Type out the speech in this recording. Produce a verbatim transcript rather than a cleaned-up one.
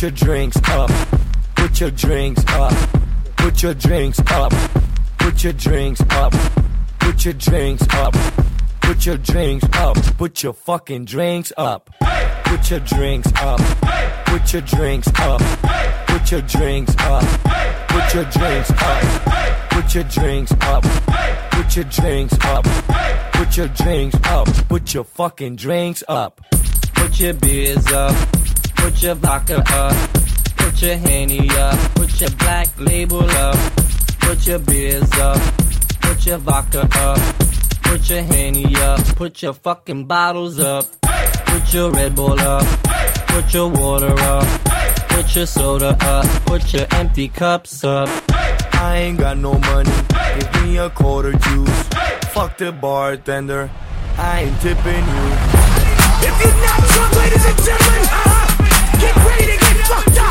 Put your drinks up. Put your drinks up. Put your drinks up. Put your drinks up. Put your drinks up. Put your drinks up. Put your fucking drinks up. Put your drinks up. Put your drinks up. Put your drinks up. Put your drinks up. Put your drinks up. Put your drinks up. Put your drinks up. Put your fucking drinks up. Put your beers up. Put your vodka up. Put your Henny up. Put your black label up. Put your beers up. Put your vodka up. Put your Henny up. Put your fucking bottles up. Put your Red Bull up. Put your water up. Put your soda up. Put your empty cups up. I ain't got no money. Give me a quarter juice. Fuck the bartender. I ain't tipping you. If you're not drunk, ladies and gentlemen, uh, get ready to get fucked up.